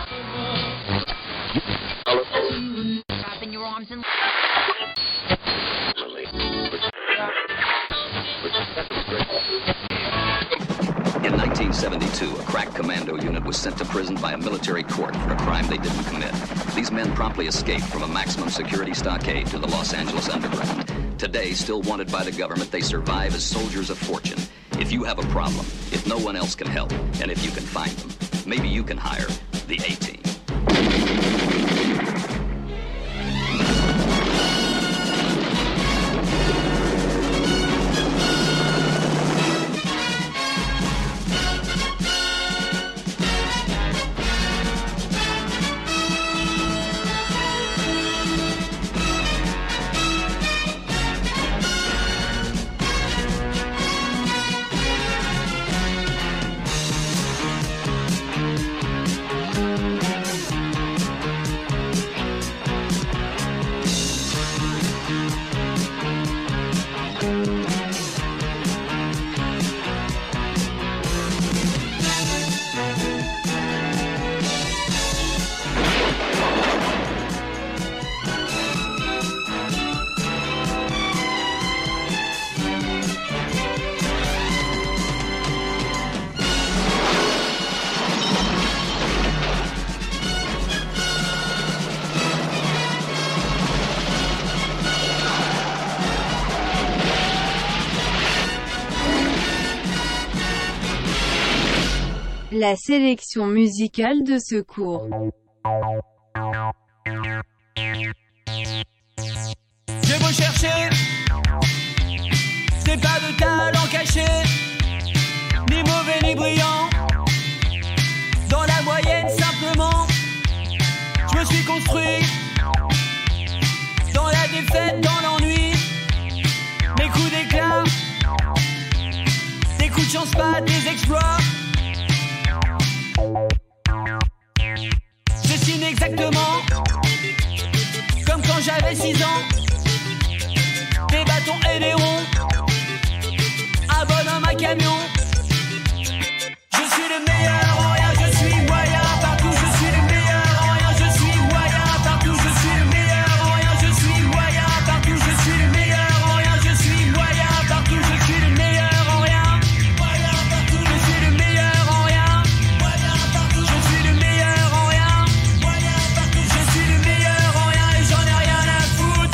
Dropping your arms and... In 1972, a crack commando unit was sent to prison by a military court for a crime they didn't commit. These men promptly escaped from a maximum security stockade to the Los Angeles underground. Today, still wanted by the government, they survive as soldiers of fortune. If you have a problem, if no one else can help, and if you can find them, maybe you can hire the A-Team. La sélection musicale de ce cours. J'ai beau chercher, c'est pas de talent caché, ni mauvais ni brillant. Dans la moyenne simplement, je me suis construit dans la défaite, dans l'ennui. Mes coups d'éclat, des coups de chance, pas des exploits. Je dessine exactement comme quand j'avais 6 ans. Des bâtons et des ronds, un bonhomme, un camion. Je suis le meilleur en rien, je suis moyen partout. Je suis le meilleur en rien, je suis moyen partout. Je suis le meilleur en rien, je suis moyen partout. Je suis le meilleur en rien, je suis moyen partout. Je suis le meilleur en rien, moyen partout. Je suis le meilleur en rien, moyen partout. Je suis le meilleur en rien, moyen partout. Je suis le meilleur en rien et j'en ai rien à foutre.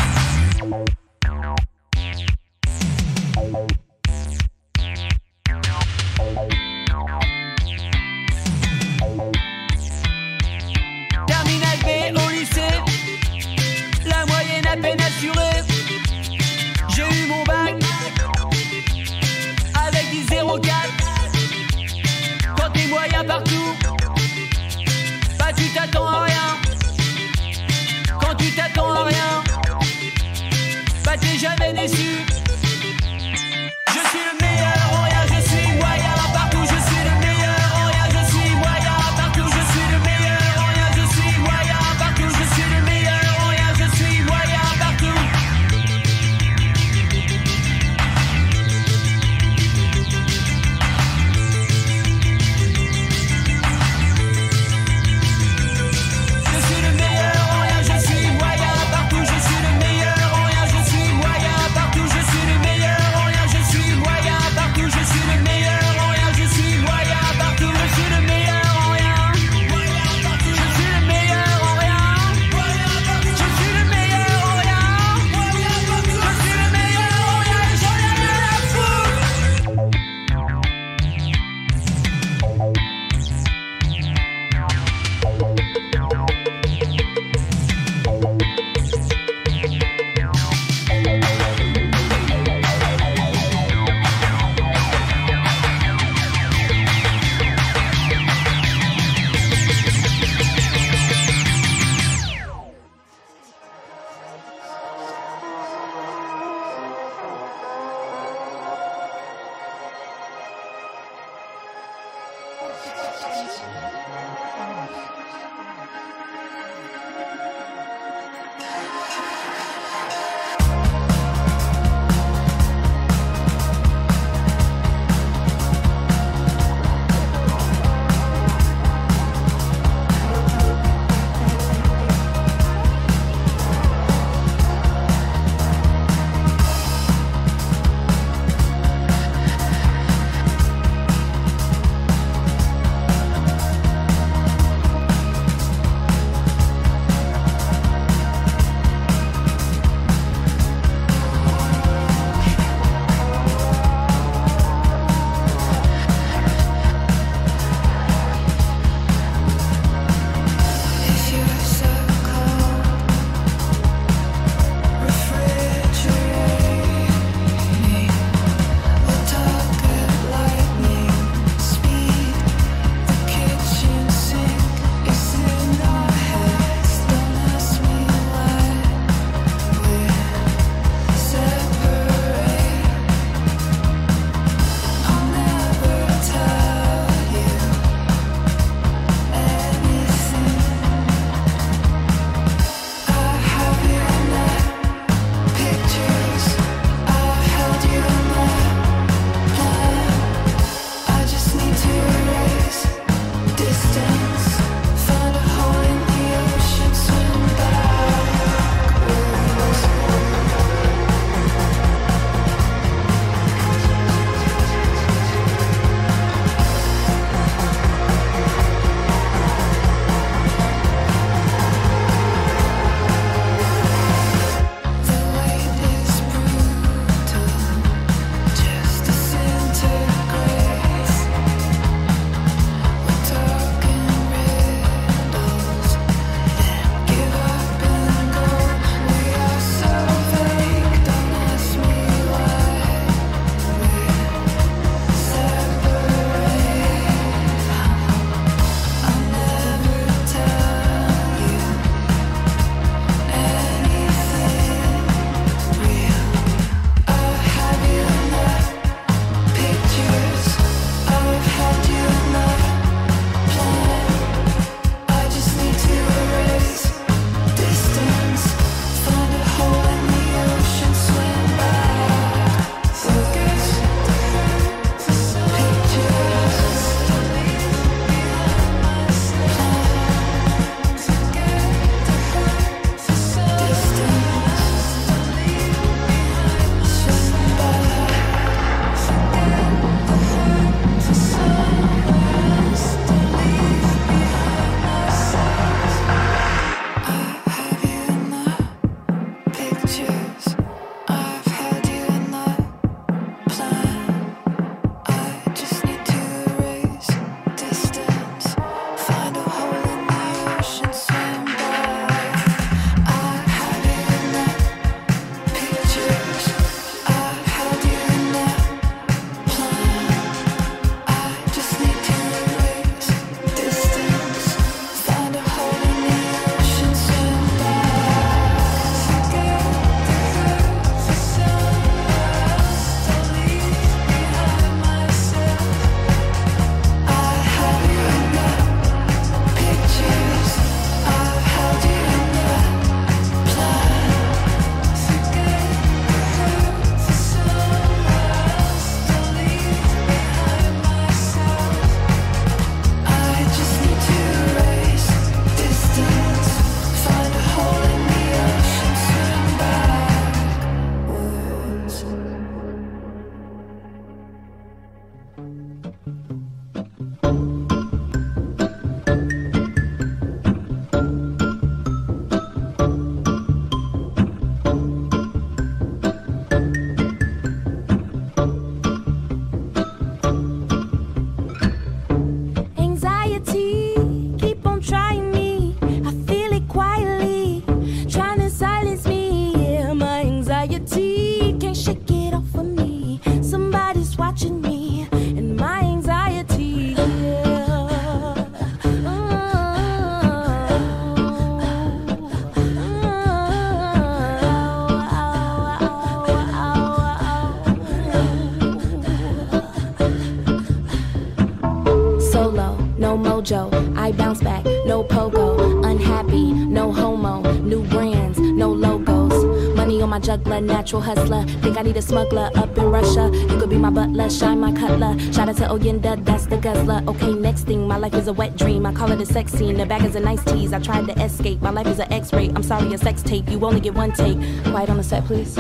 back, no pogo. Unhappy, no homo. New brands, no logos. Money on my juggler, natural hustler. Think I need a smuggler up in Russia. You could be my butler, shine my cutler. Shout out to Oyenda, that's the guzzler. Okay, next thing, my life is a wet dream. I call it a sex scene, the bag is a nice tease. I tried to escape, my life is an X-ray. I'm sorry, a sex tape, you only get one take. Quiet on the set, please.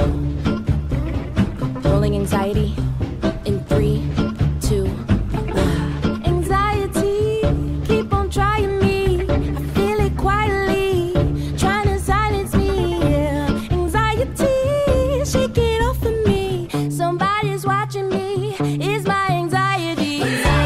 Rolling anxiety in 3, 2, 1. Anxiety, keep on trying me. I feel it quietly, trying to silence me. Yeah. Anxiety, shake it off of me. Somebody's watching me. It's my anxiety.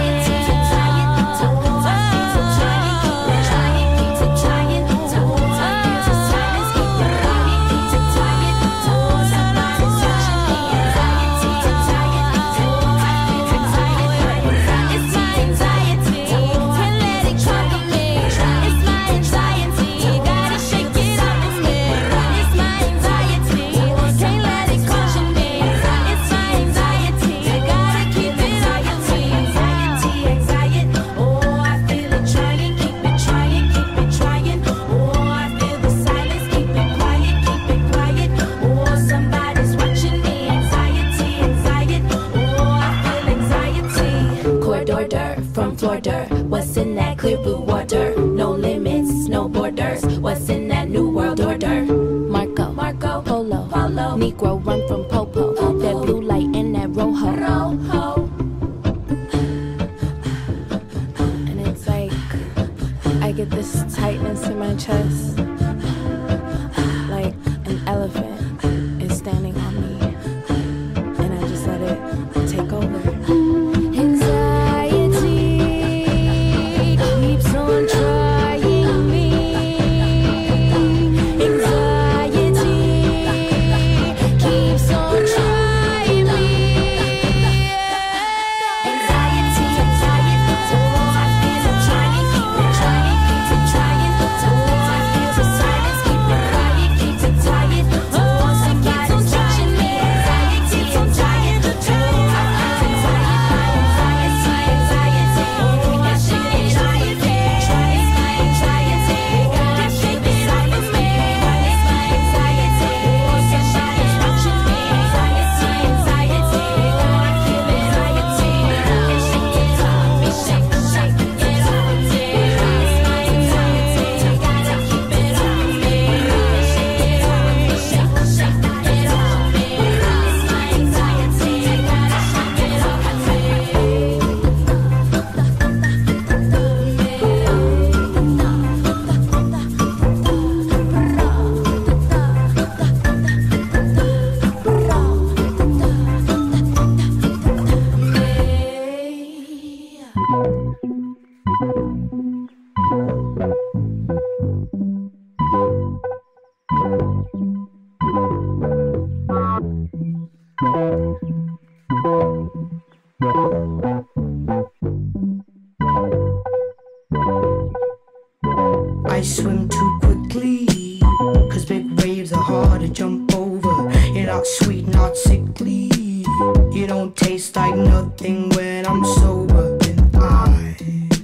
What's in that clear blue water? No limits, no borders. What's in that new world order? Marco, Polo, Negro run from Popo. That blue light in that Rojo. And it's like I get this tightness in my chest, like an elephant is standing on me, and I just let it take over. I swim too quickly, cause big waves are hard to jump over. You're not sweet, not sickly. You don't taste like nothing when I'm sober. And I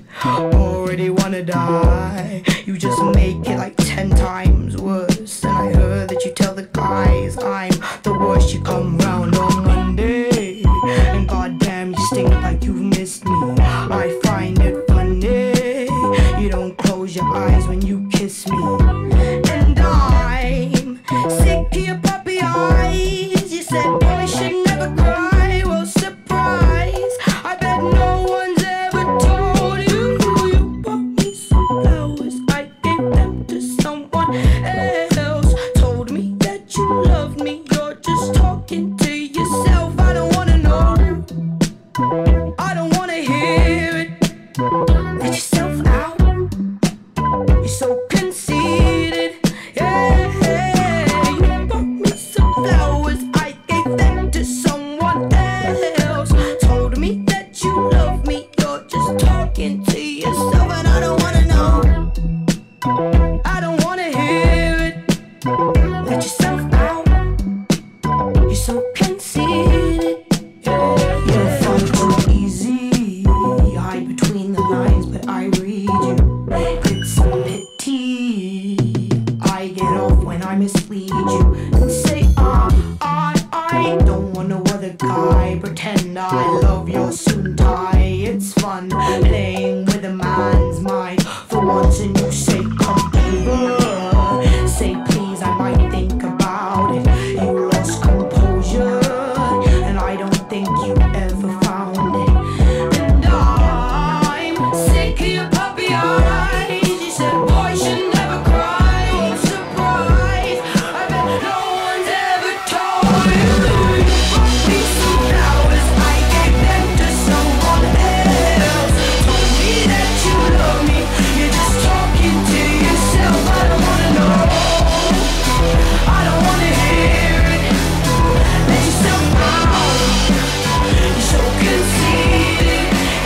already wanna die. You just make it like 10 times worse. And I heard that you tell the guys I'm the worst. You come round on Monday, and goddamn you stink like you've missed me. I find it funny, you don't close your eyes when you kiss me. And I'm sick of your puppy eyes. You said boy should never cry. Well, surprise, I bet no one's ever told you. You bought me some flowers, I gave them to someone else. Told me that you loved me, you're just talking to yourself. I don't wanna know, I don't wanna hear it. Let yourself out, you're so conceited. once and you say come over. Say please, I might think about it. You lost composure, and I don't think you ever found it. And I'm sick of your puppy eyes. You said boy should never cry. I'm surprised, I bet no one's ever told you. You brought me some flowers, I gave them to someone else. Told me that you love me, you're just talking to yourself. I don't wanna know, I don't wanna hear it. Let yourself out, you're so conceited.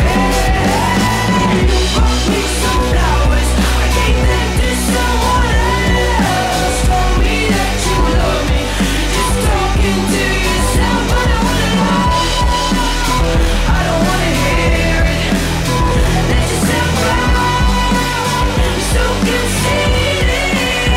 You brought me some flowers, I gave them to someone else. Told me that you love me, you're just talking to yourself. I don't wanna know, I don't wanna hear it. Let yourself out, you're so conceited.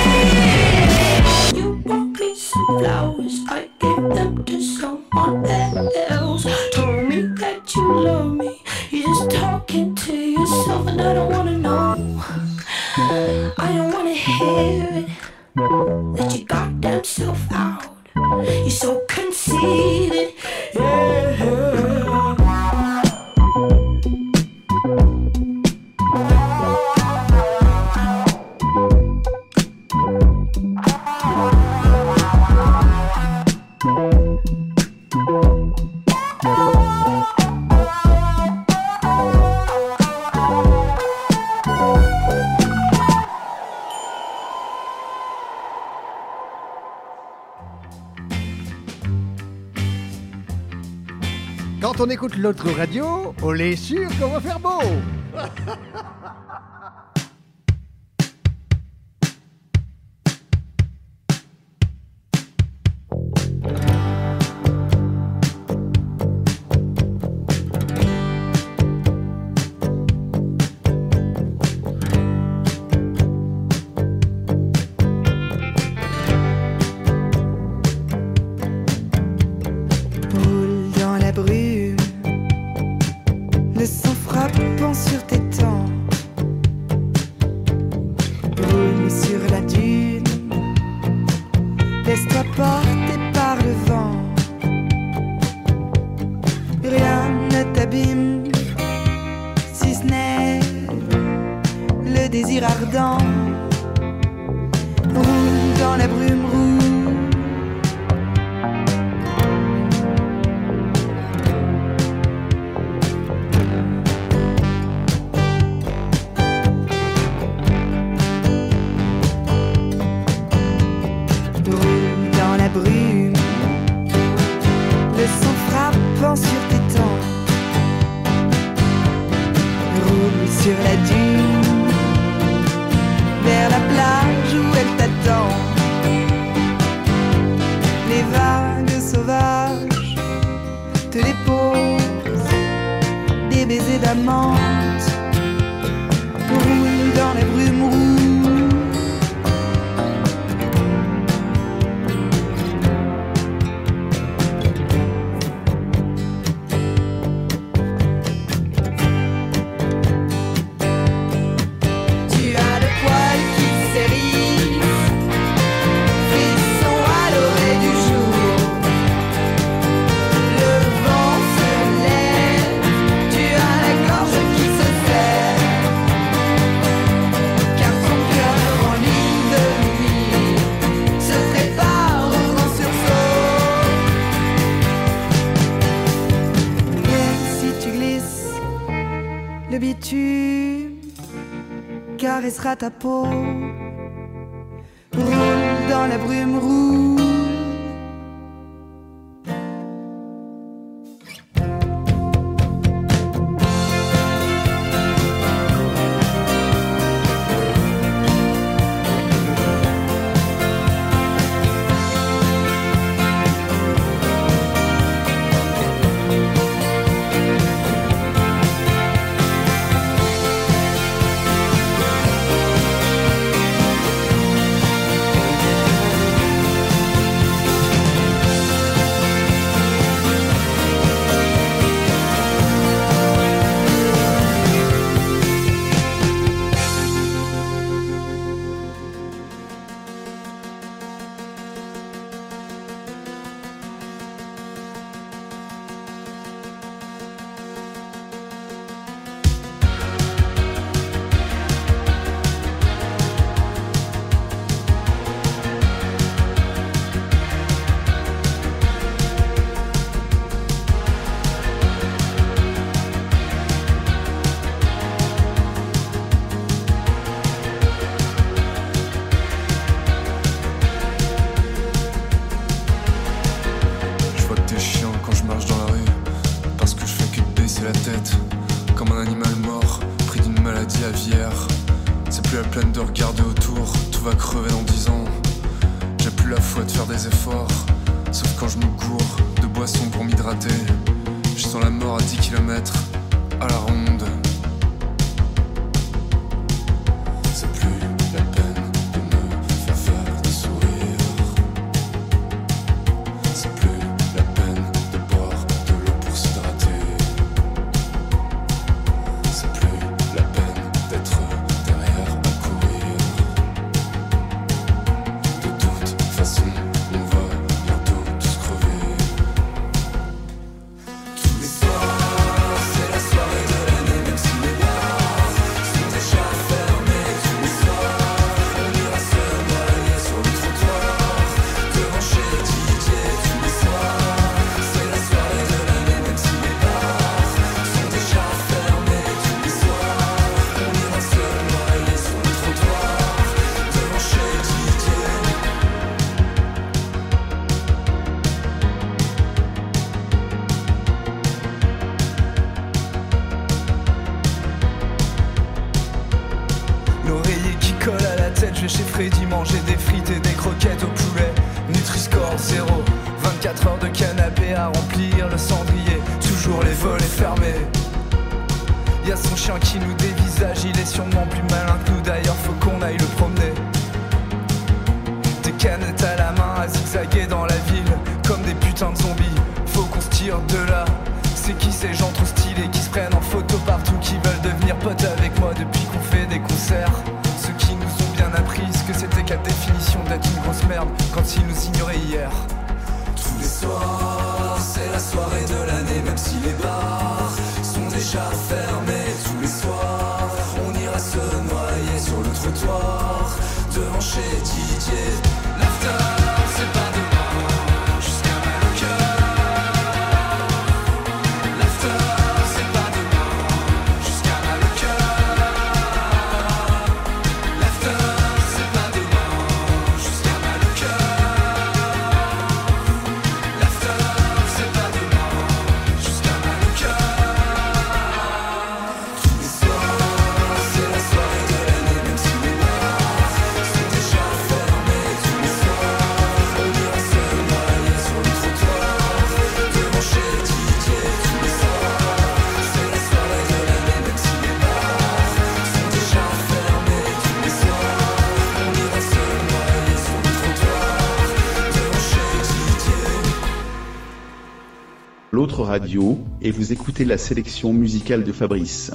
You brought me some flowers, I gave them to someone else. Told me that you love me, you're just talking to yourself. And I don't wanna know, I don't wanna hear it. Let your goddamn self out, you're so conceited. Quand on écoute l'autre radio, on est sûr qu'on va faire beau. Roule dans la brume, le sang frappant sur tes tempes. Roule sur la dune, laisse-toi porter par le vent. Rien ne t'abîme, si ce n'est le désir ardent. Roule dans la brume, roule. Roule dans la brume, le sang frappant sur tes tempes. Roule sur la dune, vers la plage où elle t'attend. Les vagues sauvages te déposent des baisers d'amante. Roule dans la brume, roule. Tu as le poil qui s'érisse, frisson à l'oreille du jour. Le vent se lève, tu as la gorge qui se serre, car ton cœur en ligne de nuit se prépare au grand sursaut. Et si tu glisses, le bitume caressera ta peau. Roule dans la brume, roule. plus la peine de regarder autour, tout va crever dans 10 ans. J'ai plus la foi de faire des efforts, sauf quand je me gourre de boissons pour m'hydrater. Je sens la mort à 10 km à la ronde. C'est plus la peine de me faire des sourires. C'est plus la peine de boire de l'eau pour s'hydrater. C'est plus la peine d'être derrière à courir. De toute façon, on va bientôt tous crever. Tous les soirs, c'est la soirée de l'année, même si les bars sont déjà fermés. Tous les soirs, on ira se noyer sur le trottoir devant chez Didier. Tous les soirs, c'est la soirée de l'année, même si les bars sont déjà fermés. Tous les soirs, on ira se noyer sur le trottoir devant chez Didier. L'oreiller qui colle à la tête, je vais chez Freddy manger des frites et des croquettes au poulet. Nutri-score 0, 24 heures de canapé à remplir le cendrier, toujours les volets fermés. Y'a son chien qui nous dévisage, il est sûrement plus malin que nous, d'ailleurs faut qu'on aille le promener. Des canettes à la main à zigzaguer dans la ville, comme des putains de zombies, faut qu'on se tire de là. C'est qui ces gens trop stylés qui se prennent en photo partout, qui veulent devenir potes avec moi depuis qu'on fait des concerts? Ceux qui nous ont bien appris ce que c'était qu'à définition d'être une grosse merde quand ils nous ignoraient hier. Tous les soirs, c'est la soirée de l'année, même si les bars sont déjà fermés. Tous les soirs, on ira se noyer sur le trottoir devant chez Didier. L'after, c'est pas demain, jusqu'à mal au cœur. L'after, c'est pas demain, jusqu'à mal au cœur. L'after, c'est pas demain, jusqu'à mal au cœur. L'after, c'est pas demain, jusqu'à mal au cœur. Tous les soirs, c'est la soirée de l'année, même si les bars sont déjà fermés. Tous les soirs, on ira se noyer sur le trottoir devant chez Didier. Tous les soirs, c'est la soirée de l'année, même si les bars sont déjà fermés. Tous les soirs, on ira se noyer sur le trottoir devant chez Didier. L'autre radio, et vous écoutez la sélection musicale de Fabrice.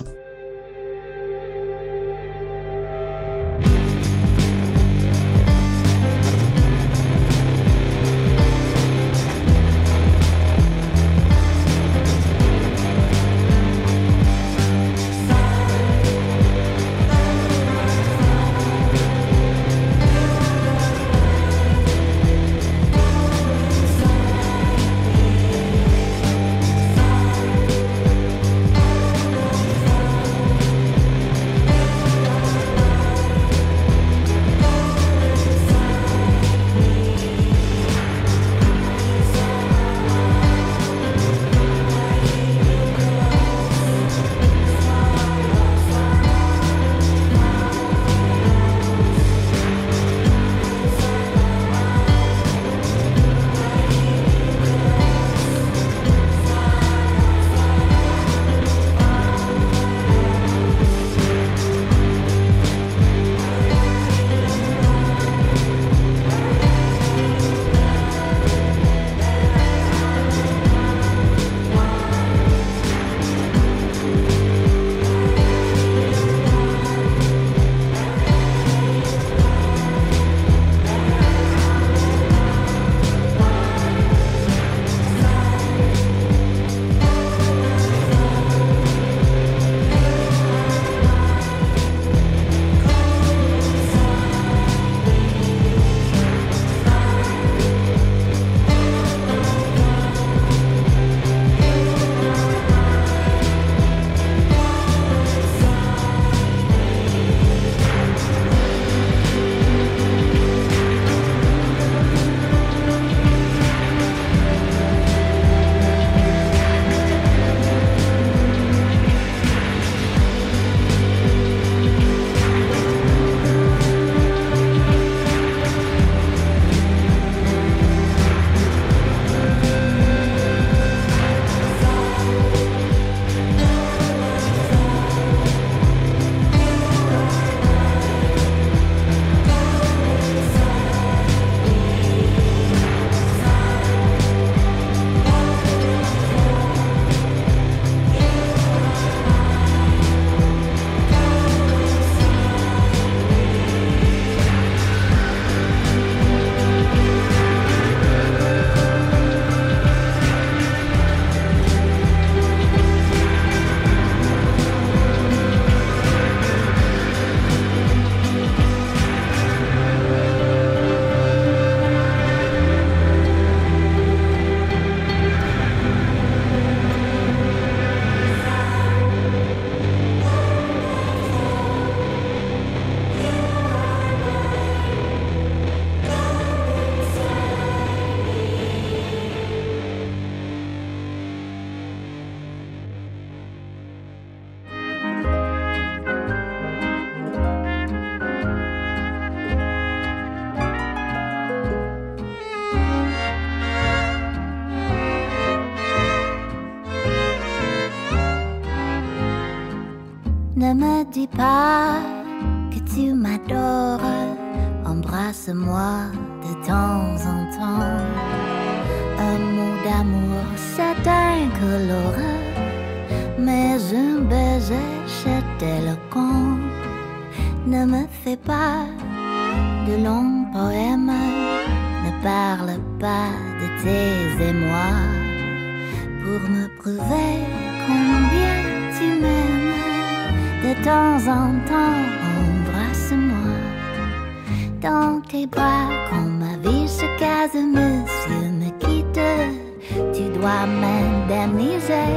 me dis pas que tu m'adores. Embrasse-moi de temps en temps. Un mot d'amour, c'est incolore, mais un baiser, c'est éloquent. Ne me fais pas de longs poèmes, ne parle pas de tes émois, pour me prouver combien tu m'aimes. De temps en temps, embrasse-moi dans tes bras. Quand ma vie se casse, monsieur me quitte, tu dois m'indemniser.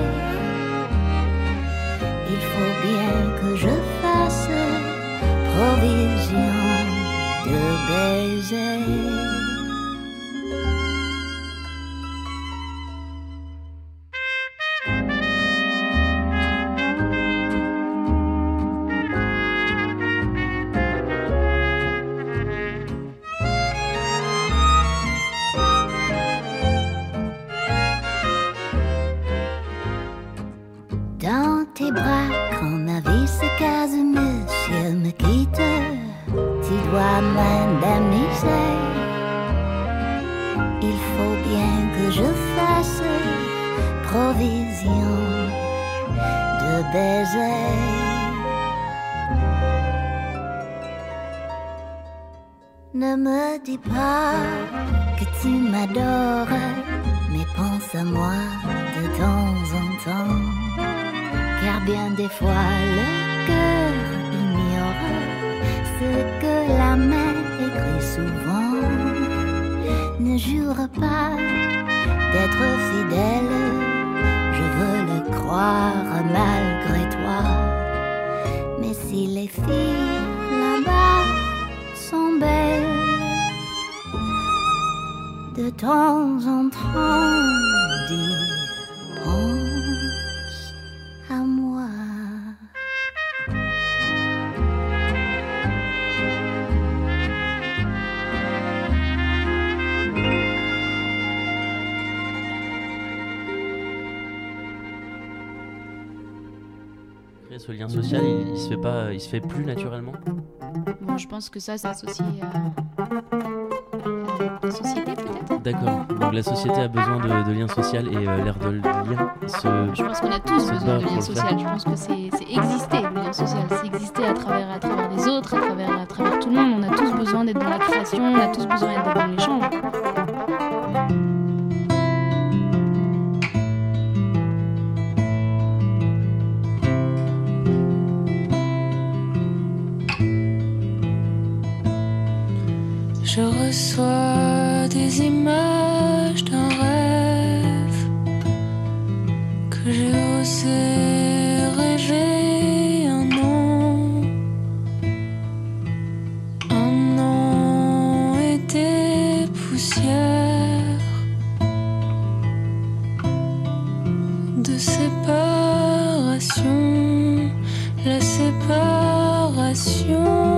Il faut bien que je fasse provision de baiser. Dans tes bras, quand ma vie se case, monsieur me quitte, tu dois m'indemniser. Il faut bien que je fasse provision de baiser. Ne me dis pas que tu m'adores, mais pense à moi de temps en temps. Car bien des fois le cœur ignore ce que la main écrit souvent. Ne jure pas d'être fidèle, je veux le croire malgré toi. Mais si les filles là-bas sont belles, de temps en temps dis à moi. Ce lien social, il se fait plus naturellement. Bon, je pense que ça, c'est associé à la société, peut-être. D'accord. Donc la société a besoin de liens sociaux et l'air de lien Je pense qu'on a tous besoin de liens sociaux. Je pense que c'est exister, le lien social. C'est exister à travers les autres, à travers tout le monde. On a tous besoin d'être dans la création, on a tous besoin d'être dans l'échange. Je reçois des images d'un rêve que j'ai osé rêver un an et des poussières de séparation, la séparation.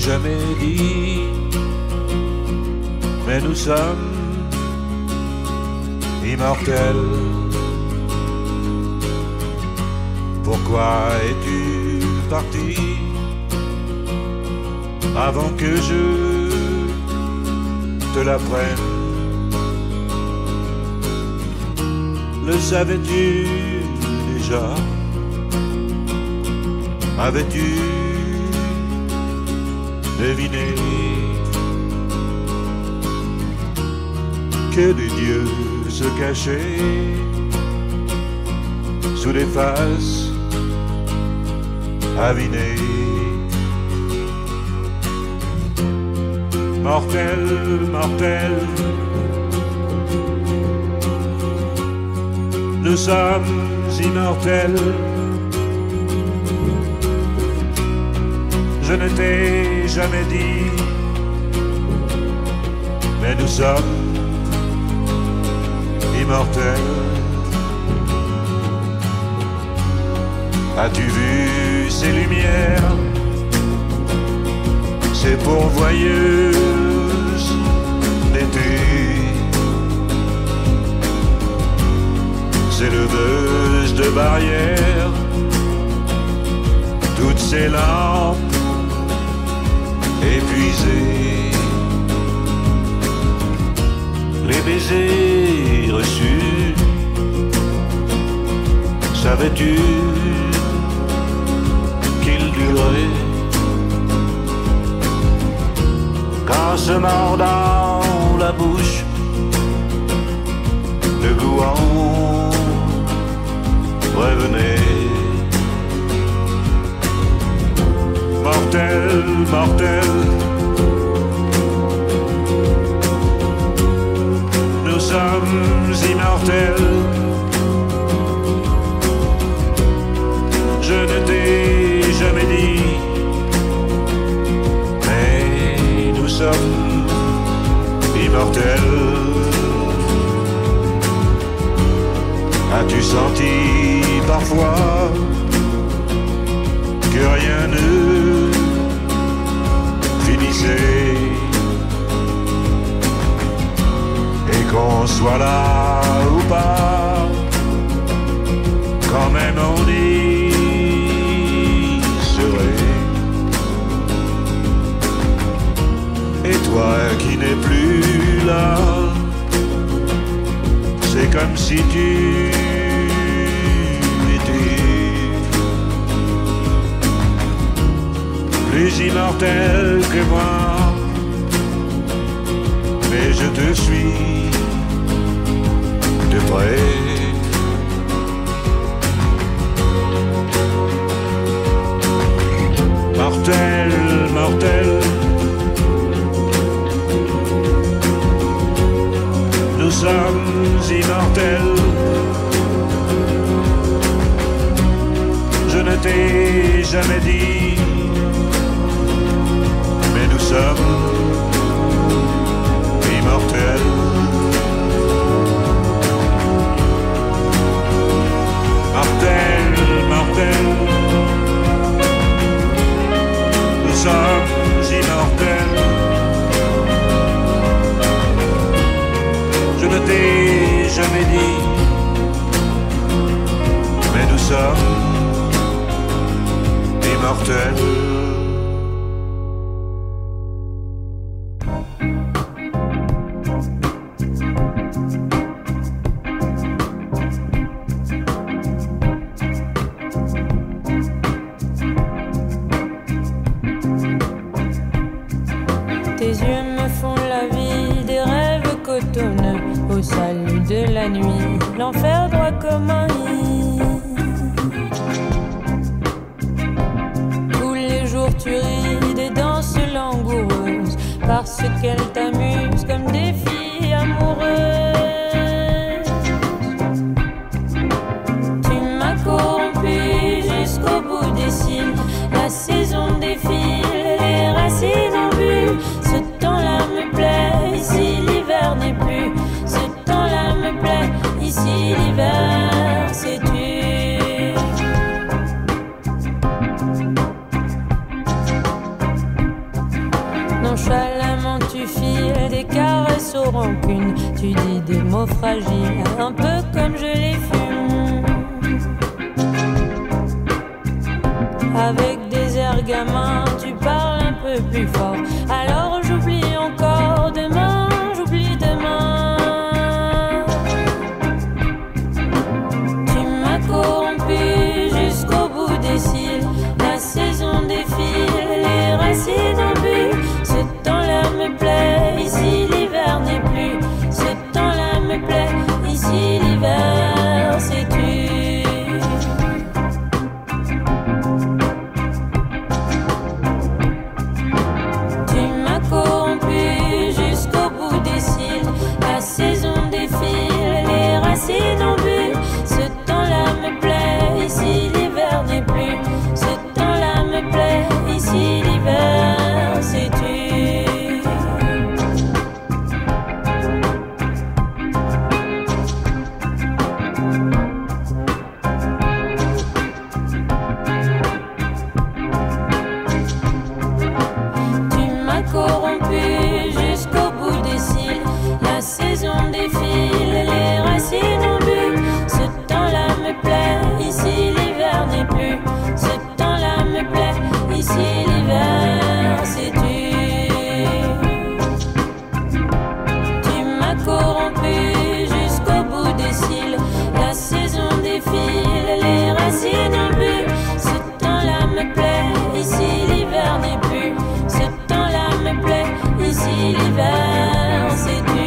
jamais dit, mais nous sommes immortels. Pourquoi es-tu parti avant que je te l'apprenne? Le savais-tu déjà? Avais-tu deviné que des dieux se cachaient sous des faces avinées? Mortel, mortel, nous sommes immortels. Je ne t'ai jamais dit, mais nous sommes immortels. As-tu vu ces lumières, ces pourvoyeuses d'été, ces leveuses de barrières, toutes ces lampes épuisées, les baisers reçus, savais-tu qu'ils duraient? Qu'en se mordant la bouche, le goût en revenait. Mortel, mortel, nous sommes immortels. Je ne t'ai jamais dit, mais nous sommes immortels. As-tu senti parfois que rien ne finissait et qu'on soit là ou pas, quand même on y serait? Et toi qui n'es plus là, c'est comme si tu plus immortel que moi, mais je te suis de près. Mortel, mortel, nous sommes immortels. Je ne t'ai jamais dit, mais nous sommes immortels. Mortel, mortel, nous sommes immortels. Je ne t'ai jamais dit, mais nous sommes immortels. Tes yeux me font la vie des rêves cotonneux au salut de la nuit, l'enfer droit comme un nid. Tous les jours tu ris des danses langoureuses parce qu'elles t'amusent comme des filles amoureuses. Tu m'as corrompu jusqu'au bout des cils, la saison défile, les racines en vue. Ce temps-là me plaît, ici l'hiver n'est plus. Ce temps-là me plaît, ici l'hiver c'est tu. tu files des caresses aux rancunes, tu dis des mots fragiles, un peu comme je les fume. Avec des airs gamins, tu parles un peu plus fort. Alors j'oublie encore demain, j'oublie demain. Tu m'as corrompu jusqu'au bout des cils. La saison défile, les racines en bulle. Ce temps-là me plaît, ici l'hiver n'est plus. Ce temps-là me plaît, ici l'hiver, sais-tu. Saison défile, les racines ont bu. Ce temps-là me plaît, ici l'hiver n'est plus. Ce temps-là me plaît, ici l'hiver, sais-tu. Tu m'as corrompu jusqu'au bout des cils. La saison défile, les racines ont bu. Ce temps-là me plaît, ici l'hiver n'est plus. Ce temps-là me plaît, ici l'hiver, sais-tu. Tu m'as corrompu jusqu'au bout des cils. La saison défile, les racines ont bu. Ce temps-là me plaît, ici l'hiver n'est plus. Ce temps-là me plaît, ici l'hiver, sais-tu.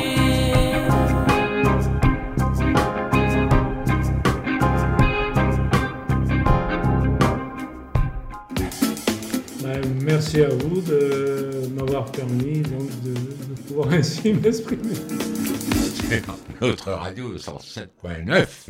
Merci à vous de m'avoir permis donc de pouvoir ainsi m'exprimer. C'est notre radio 107.9.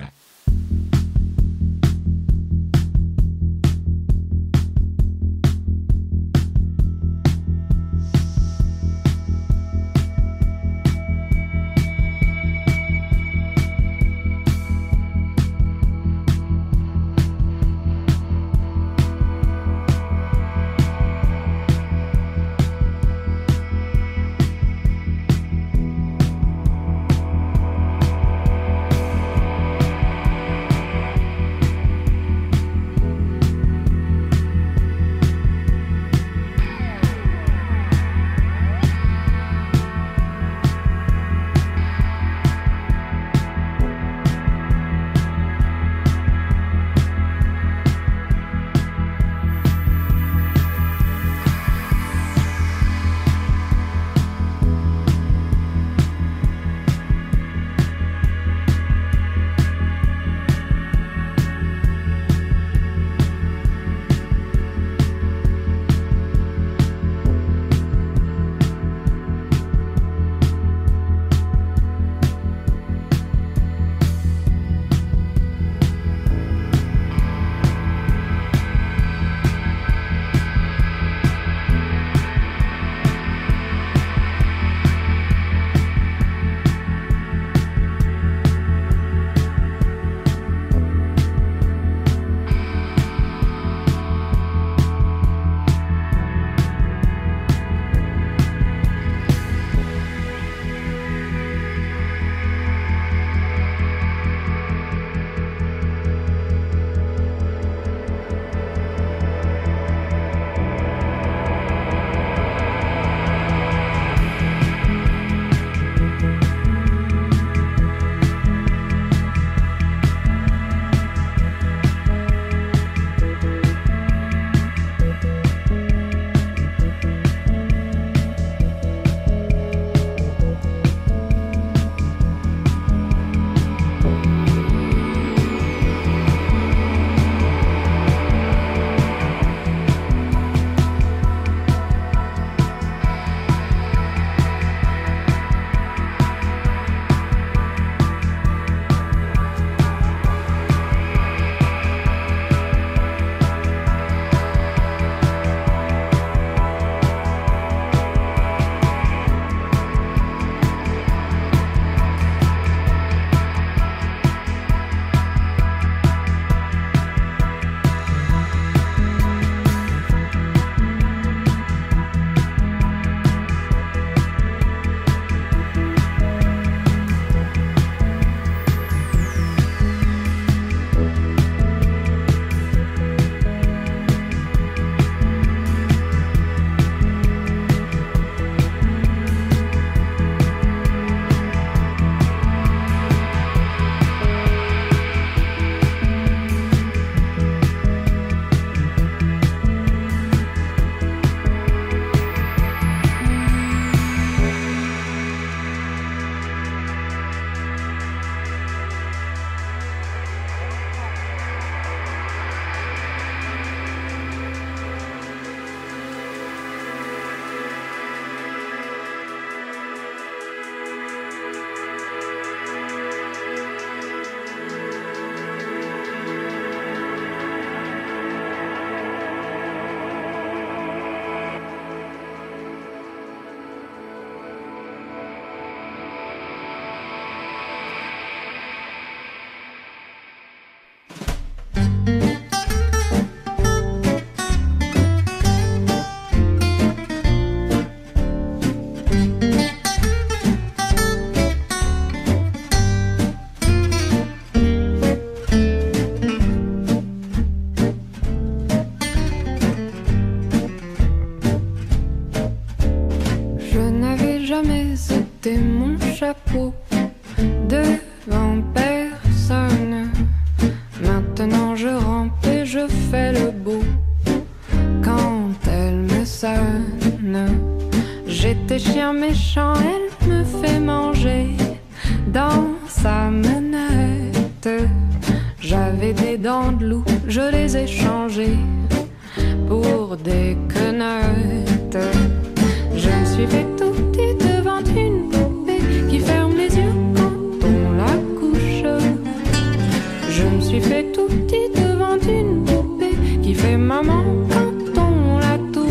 porter mon chapeau devant personne. Maintenant je rampe et je fais le beau quand elle me sonne. J'étais chien méchant, elle me fait manger dans sa menette. J'avais des dents de loup, je les ai changées pour des quenottes. Je me suis fait tout petit devant une poupée qui ferme les yeux quand on la couche. Je me suis fait tout petit devant une poupée qui fait maman quand on la touche.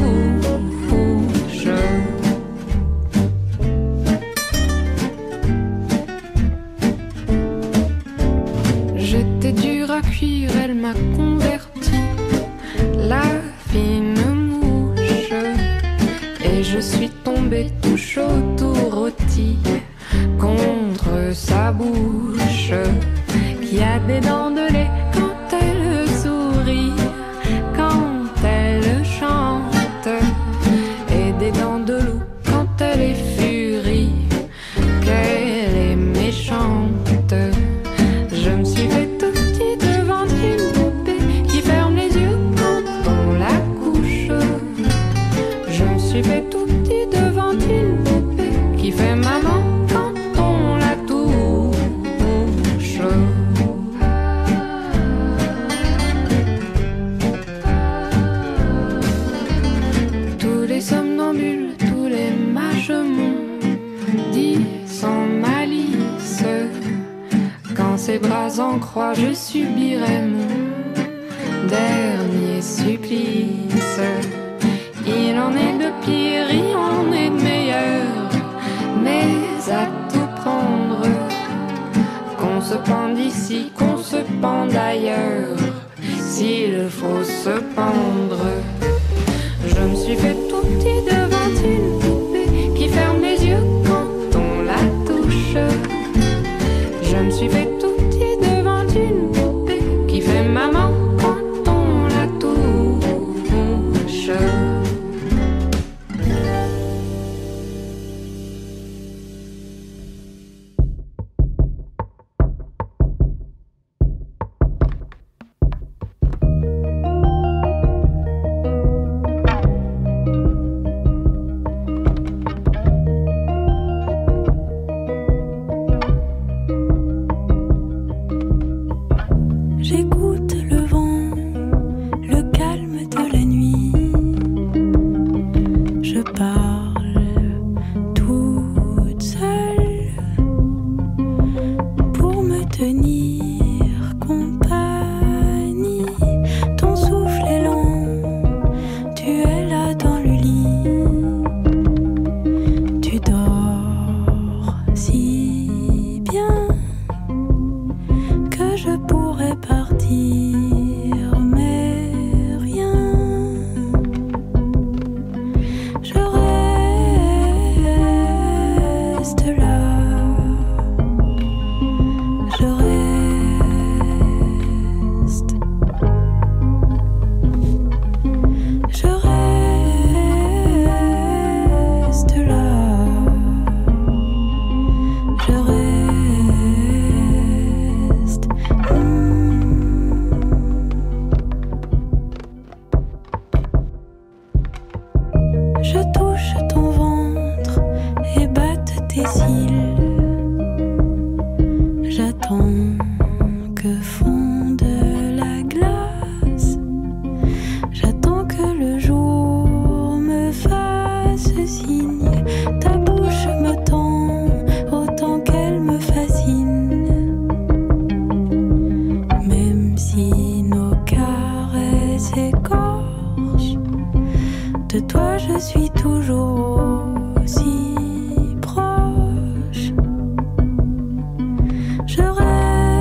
J'étais dure à cuire, elle m'a converti, la fine mouche. Et je suis tombée tout chaud, tout rôti contre sa bouche, qui a des dents de lait quand elle sourit, quand elle chante, et des dents de loup quand elle est furie, qu'elle est méchante. Je me suis fait tout petit devant une poupée qui ferme les yeux quand on la couche. Je me suis fait tout petit devant une poupée qui fait maman quand on la touche. Tous les somnambules, tous les mages m'ont dit sans malice, quand ses bras en croix je subirai mon dernier supplice. Il en est de pire, il en est de meilleur, mais à tout prendre, qu'on se pende ici, qu'on se pende ailleurs, s'il faut se pendre. Je me suis fait tout petit devant une poupée qui ferme les yeux quand on la touche. Je me suis fait tout petit devant une poupée qui fait maman quand on la touche. J'écoute le vent, le calme de la nuit. Je parle toute seule pour me tenir compagnie. Ton souffle est lent, tu es là dans le lit. Tu dors si bien que je pourrais partir, mais rien. Je reste là. Je reste. Je reste là. Je reste. Je touche ton ventre et batte tes cils. J'attends que fonde la glace. J'attends que le jour me fasse signe. Ta bouche me tend autant qu'elle me fascine. Même si nos caresses écorchent, de toi je suis toujours aussi proche. Je reste.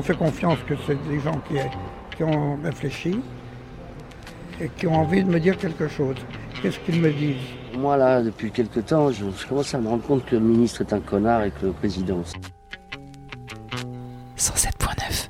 fait confiance que c'est des gens qui ont réfléchi et qui ont envie de me dire quelque chose. Qu'est-ce qu'ils me disent? Moi, là, depuis quelque temps, je commence à me rendre compte que le ministre est un connard et que le président aussi. 107.9.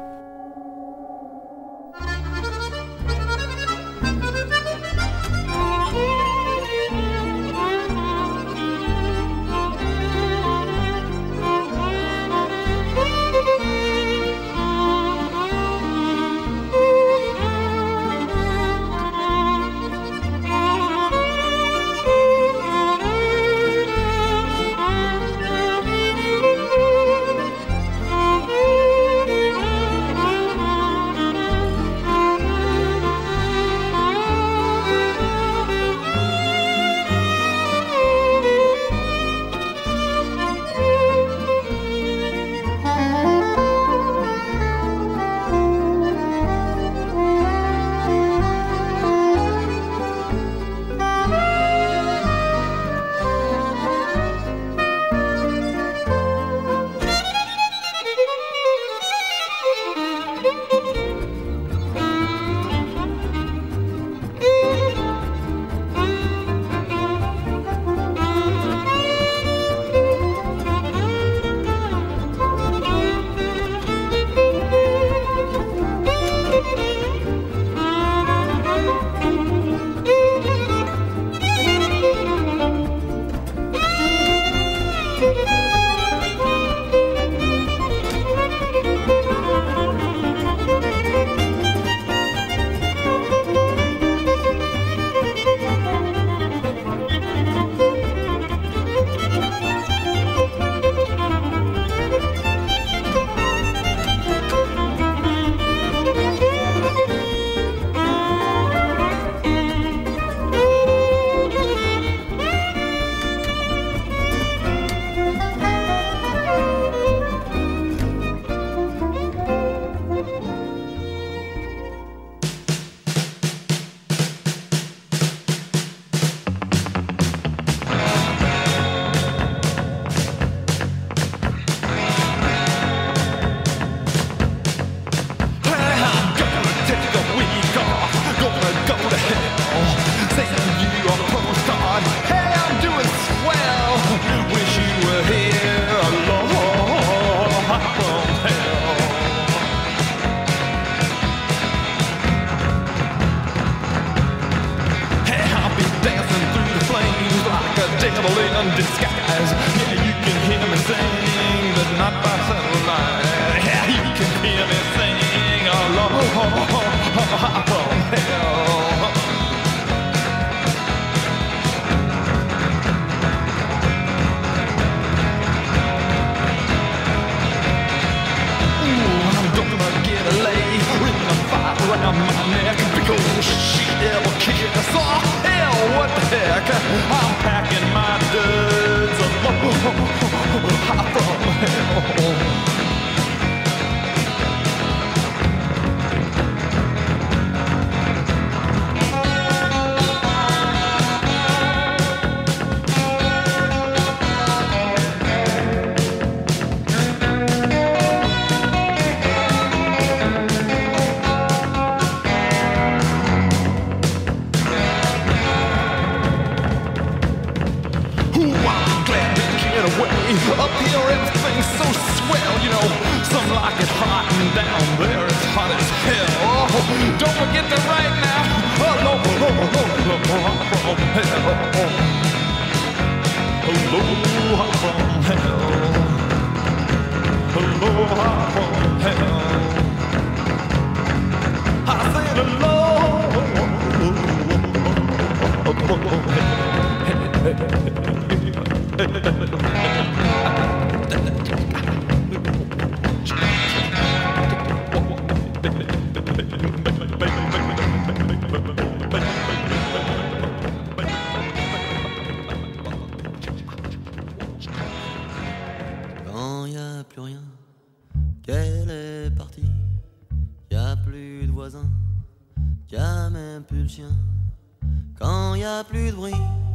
Quand y a plus de bruit,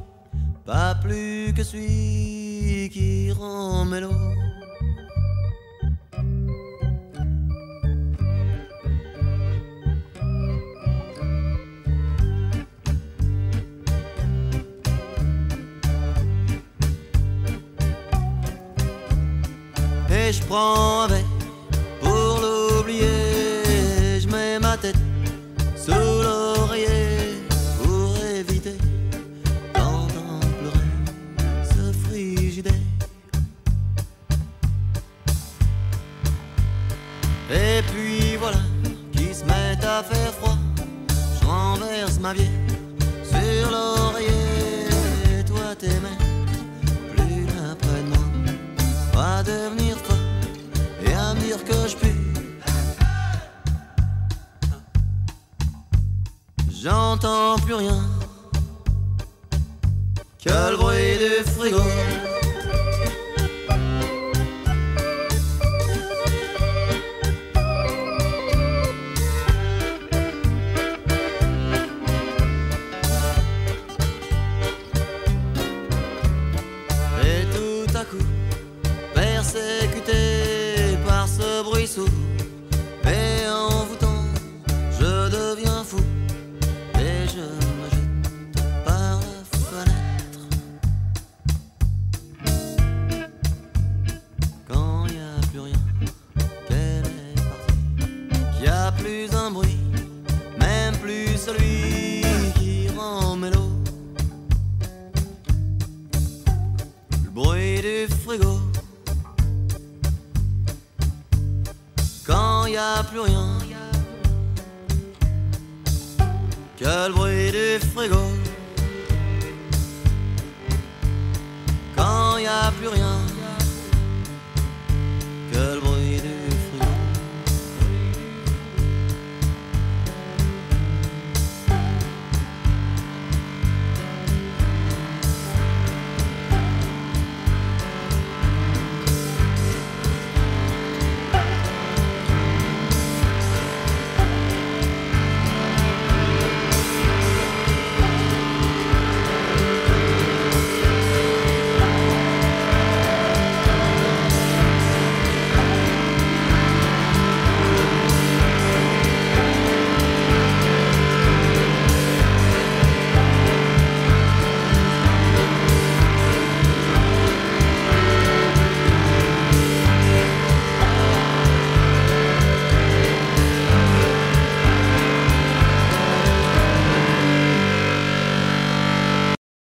pas plus que celui qui rend mélo. et je prends un verre pour l'oublier. Je mets ma tête sous l'oreiller pour éviter d'entendre pleurer ce frigidaire. Et puis voilà qui se met à faire froid. Je renverse ma bière sur l'oreiller. Toi t'es même plus là près de moi, va devenir folle et à me dire que je pue. J'entends plus rien que le bruit du frigo. Et tout à coup, persécuté par ce bruit sourd et envoûtant, je deviens fou. Et je me jette par la fenêtre. Quand y a plus rien, qu'elle est partie, qu'il y a plus un bruit, même plus celui qui rend mélo. Le bruit du frigo. Quand y a plus rien, que le bruit du frigo.